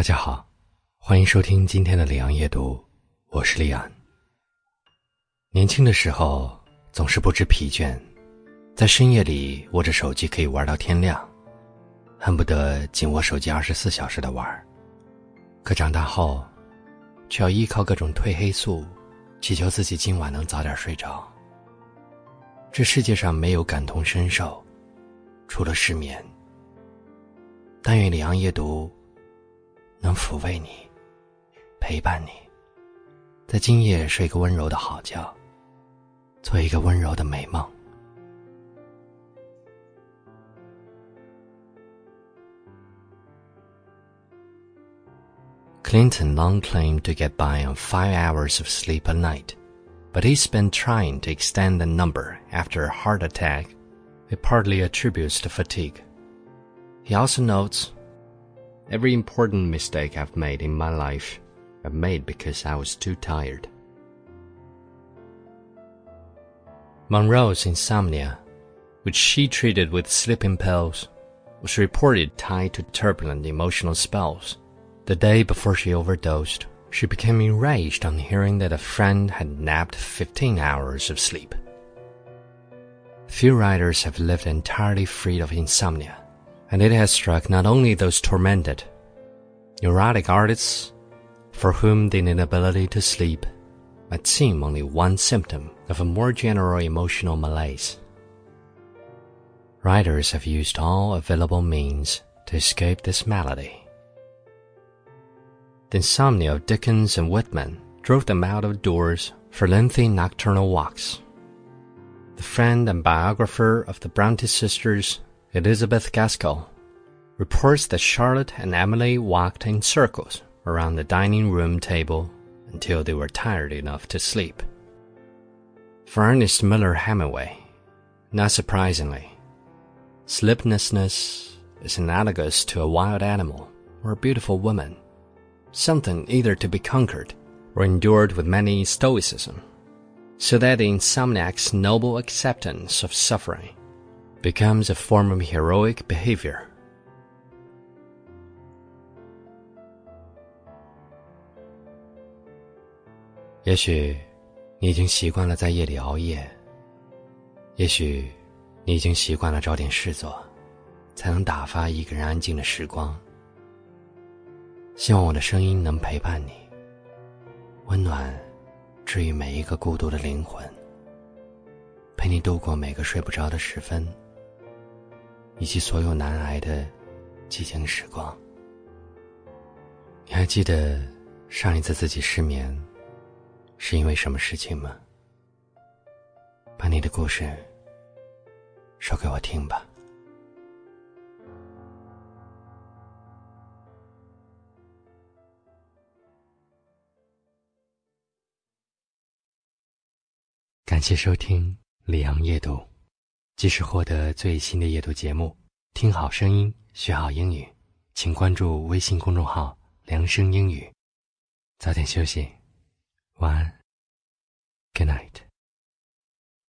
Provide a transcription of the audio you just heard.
家好，欢迎收听今天的里昂夜读，我是利安。年轻的时候总是不知疲倦，在深夜里握着手机可以玩到天亮，恨不得紧握手机24小时的玩。可长大后却要依靠各种褪黑素，祈求自己今晚能早点睡着。这世界上没有感同身受，除了失眠。但愿里昂夜读能抚慰你，陪伴你，在今夜睡个温柔的好觉，做一个温柔的美梦。Clinton long claimed to get by on 5 hours of sleep a night, but he's been trying to extend the number after a heart attack. It partly attributes to fatigue. He also notes, "Every important mistake I've made in my life, I've made because I was too tired." Monroe's insomnia, which she treated with sleeping pills, was reported tied to turbulent emotional spells. The day before she overdosed, she became enraged on hearing that a friend had napped 15 hours of sleep. Few writers have lived entirely free of insomnia, and it has struck not only those tormented, neurotic artists for whom the inability to sleep might seem only one symptom of a more general emotional malaise. Writers have used all available means to escape this malady. The insomnia of Dickens and Whitman drove them out of doors for lengthy nocturnal walks. The friend and biographer of the Bronte sisters, Elizabeth Gaskell, reports that Charlotte and Emily walked in circles around the dining room table until they were tired enough to sleep. For Ernest Miller Hemingway, not surprisingly, sleeplessness is analogous to a wild animal or a beautiful woman, something either to be conquered or endured with many stoicism, so that the insomniac's noble acceptance of suffering becomes a form of heroic behavior. "也许你已经习惯了在夜里熬夜，也许你已经习惯了找点事做，才能打发一个人安静的时光。希望我的声音能陪伴你，温暖治愈每一个孤独的灵魂，陪你度过每个睡不着的时分，以及所有难挨的寂静时光。你还记得上一次自己失眠是因为什么事情吗？把你的故事说给我听吧。感谢收听里昂夜读，即时获得最新的夜读节目，听好声音，学好英语，请关注微信公众号良声英语。早点休息，晚安 ，Good night。